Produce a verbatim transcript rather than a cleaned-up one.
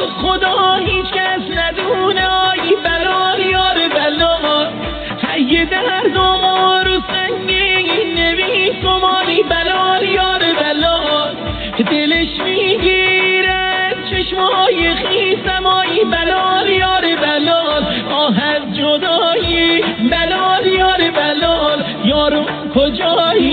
خدا هیچ کس ندونه آی بلال یار بلال ای درد و مار و سنگین نویس و مای بلال یار بلال دلش میگیرد چشمای خیسم آی بلال یار بلال آه از جدایی بلال یار بلال یارو کجایی